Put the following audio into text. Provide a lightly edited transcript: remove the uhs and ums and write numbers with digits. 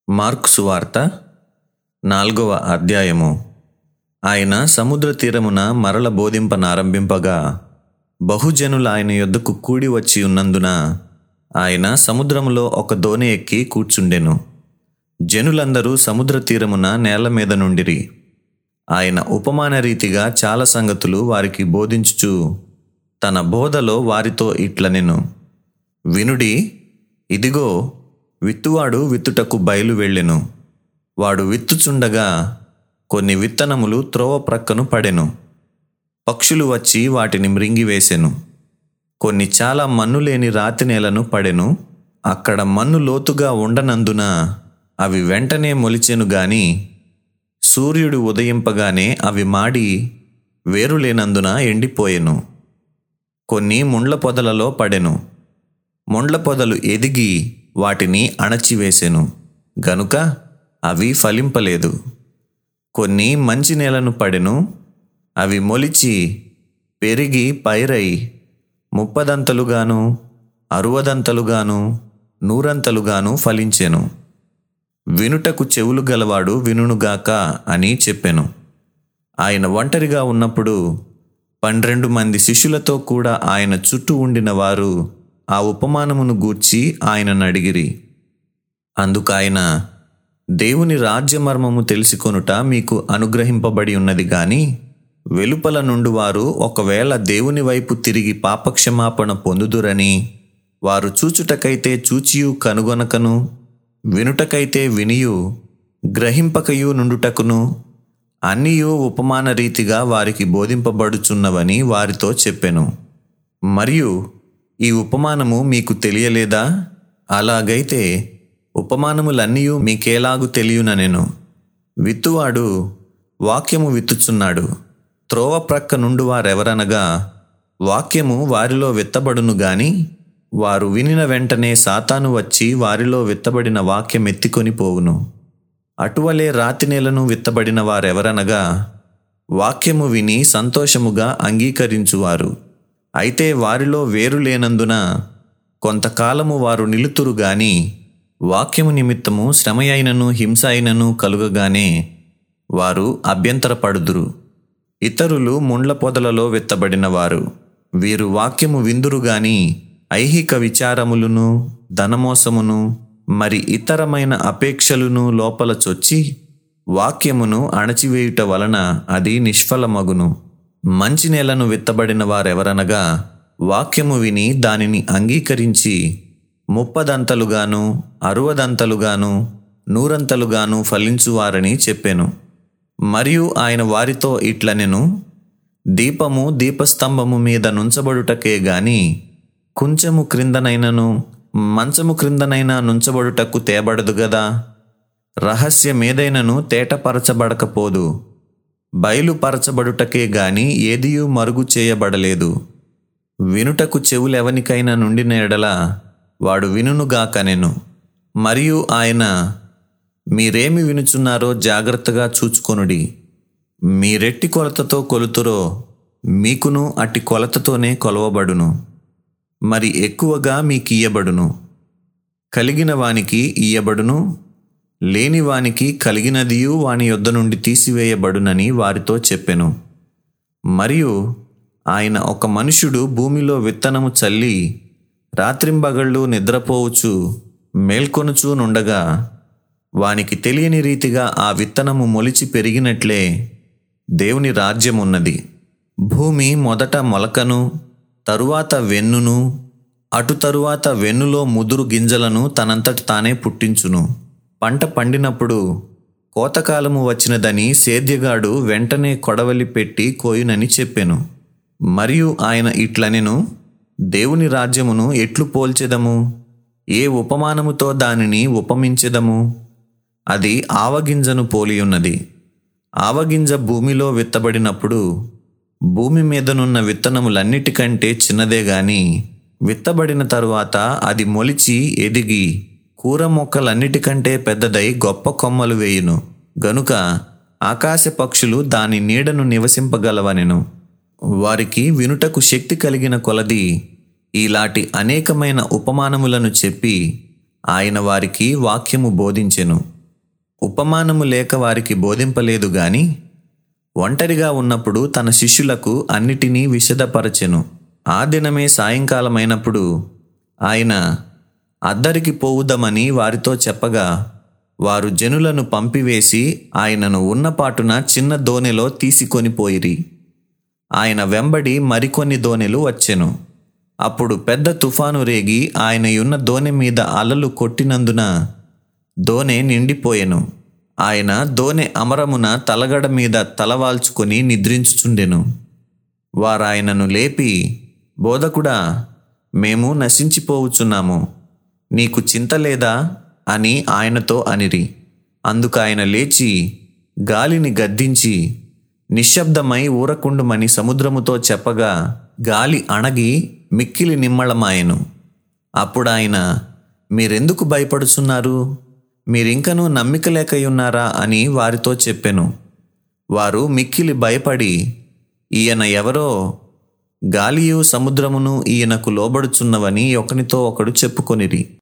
Mark సువార్త 4వ అధ్యాయము. ఆయన సముద్ర తీరమున మరల బోధింపనారంభింపగా బహుజనులు ఆయన యొద్దకు కూడి వచ్చి ఉన్నందున ఆయన సముద్రములో ఒక దోణి ఎక్కి కూర్చుండెను. జనులందరూ సముద్ర తీరమున నేల మీద నుండిరి. ఆయన ఉపమాన రీతిగా చాలా సంగతులు వారికి బోధించుచు తన బోధలో వారితో ఇట్లనెను. వినుడి, ఇదిగో, విత్తువాడు విత్తుటకు బయలు వెళ్ళెను. వాడు విత్తుచుండగా కొన్ని విత్తనములు త్రోవ ప్రక్కను పడెను. పక్షులు వచ్చి వాటిని మ్రింగివేసెను. కొన్ని చాలా మన్ను లేని రాతి నేలను పడెను. అక్కడ మన్ను లోతుగా ఉండనందున అవి వెంటనే మొలిచెను గాని సూర్యుడు ఉదయింపగానే అవి మాడి వేరు లేనందున ఎండిపోయెను. కొన్ని ముండ్ల పొదలలో పడెను. ముండ్ల పొదలు ఎదిగి వాటిని అణచివేసెను గనుక అవి ఫలింపలేదు. కొన్ని మంచి నేలను పడెను. అవి మొలిచి పెరిగి పైరై 30 60 100 ఫలించెను. వినుటకు చెవులు గలవాడు వినుగాక అని చెప్పెను. ఆయన ఒంటరిగా ఉన్నప్పుడు 12 మంది శిష్యులతో కూడా ఆయన చుట్టూ ఉండిన వారు ఆ ఉపమానమును గూర్చి ఆయనను అడిగిరి. అందుకాయన, దేవుని రాజ్యమర్మము తెలుసుకొనుట మీకు అనుగ్రహింపబడి ఉన్నది గాని వెలుపల నుండి వారు ఒకవేళ దేవుని వైపు తిరిగి పాపక్షమాపణ పొందుదురని వారు చూచుటకైతే చూచియు కనుగొనకను, వినుటకైతే వినియు గ్రహింపకయు నుండుటకును అన్నియు ఉపమాన రీతిగా వారికి బోధింపబడుచున్నవని వారితో చెప్పెను. మరియు ఈ ఉపమానము మీకు తెలియలేదా? అలాగైతే ఉపమానములన్నీయు మీకేలాగు తెలియననెను. విత్తువాడు వాక్యము విత్తుచున్నాడు. త్రోవ ప్రక్క నుండి వారెవరనగా వాక్యము వారిలో విత్తబడును గాని వారు వినిన వెంటనే సాతాను వచ్చి వారిలో విత్తబడిన వాక్యం ఎత్తికొని పోవును. అటువలే రాతి నేలను విత్తబడిన వారెవరనగా వాక్యము విని సంతోషముగా అంగీకరించువారు. అయితే వారిలో వేరు లేనందున కొంతకాలము వారు నిలుతురు గాని వాక్యము నిమిత్తము శ్రమ అయినను హింస అయినను కలుగగానే వారు అభ్యంతరపడుదురు. ఇతరులు ముండ్ల పొదలలో విత్తబడిన వారు. వీరు వాక్యము విందురు గాని ఐహిక విచారములను ధనమోసమును మరి ఇతరమైన అపేక్షలను లోపల చొచ్చి వాక్యమును అణచివేయుట వలన అది నిష్ఫలమగును. మంచి నేలను విత్తబడిన వారెవరనగా వాక్యము విని దానిని అంగీకరించి 30 60 100 ఫలించువారని చెప్పెను. మరియు ఆయన వారితో ఇట్లనెను. దీపము దీపస్తంభము మీద నుంచబడుటకే గాని కొంచెము క్రిందనైనను మంచము క్రిందనైనా నుంచబడుటకు తేబడదు గదా. రహస్యమేదైనను తేటపరచబడకపోదు. బయలుపరచబడుటకే గాని ఏదియూ మరుగు చేయబడలేదు. వినుటకు చెవులెవనికైనా నుండిన ఎడల వాడు వినుగాకనెను. మరియు ఆయన, మీరేమి వినుచున్నారో జాగ్రత్తగా చూచుకొనుడి. మీరెట్టి కొలతతో కొలుతురో మీకును అట్టి కొలతతోనే కొలవబడును. మరి ఎక్కువగా మీకియ్యబడును. కలిగిన వానికి ఇయ్యబడును, లేని వానికి కలిగినదియు వాని యొద్ద నుండి తీసివేయబడునని వారితో చెప్పెను. మరియు ఆయన, ఒక మనుష్యుడు భూమిలో విత్తనము చల్లి రాత్రింబగళ్ళు నిద్రపోవచ్చు మేల్కొనుచూ నుండగా వానికి తెలియని రీతిగా ఆ విత్తనము మొలిచి పెరిగినట్లే దేవుని రాజ్యమున్నది. భూమి మొదట మొలకను, తరువాత వెన్నును, అటు తరువాత వెన్నులో ముదురు గింజలను తనంతట తానే పుట్టించును. పంట పండినప్పుడు కోతకాలము వచ్చినదని సేద్యగాడు వెంటనే కొడవలి పెట్టి కోయునని చెప్పెను. మరియు ఆయన ఇట్లనెను. దేవుని రాజ్యమును ఎట్లు పోల్చెదము? ఏ ఉపమానముతో దానిని ఉపమించెదము? అది ఆవగింజను పోలియున్నది. ఆవగింజ భూమిలో విత్తబడినప్పుడు భూమి మీదనున్న విత్తనములన్నిటికంటే చిన్నదే గాని విత్తబడిన తరువాత అది మొలిచి ఎదిగి కూర మొక్కలన్నిటికంటే పెద్దదై గొప్ప కొమ్మలు వేయును. గనుక ఆకాశ పక్షులు దాని నీడను నివసింపగలవనెను. వారికి వినుటకు శక్తి కలిగిన కొలది ఈలాటి అనేకమైన ఉపమానములను చెప్పి ఆయన వారికి వాక్యము బోధించెను. ఉపమానము లేక వారికి బోధింపలేదు గాని ఒంటరిగా ఉన్నప్పుడు తన శిష్యులకు అన్నిటినీ విశదపరచెను. ఆ దినమే సాయంకాలమైనప్పుడు ఆయన అద్దరికి పోవుదమని వారితో చెప్పగా వారు జనులను పంపివేసి ఆయనను ఉన్నపాటున చిన్న దోణిలో తీసుకొని పోయిరి. ఆయన వెంబడి మరికొన్ని దోణెలు వచ్చెను. అప్పుడు పెద్ద తుఫాను రేగి ఆయనయున్న దోణె మీద అలలు కొట్టినందున దోణె నిండిపోయెను. ఆయన దోణె అమరమున తలగడ మీద తలవాల్చుకొని నిద్రించుచుండెను. వారాయనను లేపి, బోధకుడా, మేము నశించిపోవుచున్నాము, నీకు చింత లేదా అని ఆయనతో అనిరి. అందుకాయన లేచి గాలిని గద్దించి నిశ్శబ్దమై ఊరకుండుమని సముద్రముతో చెప్పగా గాలి అణగి మిక్కిలి నిమ్మళమాయెను. అప్పుడాయన, మీరెందుకు భయపడుచున్నారు? మీరింకనూ నమ్మిక లేకయున్నారా అని వారితో చెప్పెను. వారు మిక్కిలి భయపడి, ఈయన ఎవరో, గాలియు సముద్రమును ఈయనకు లోబడుచున్నవని ఒకనితో ఒకడు చెప్పుకొనిరి.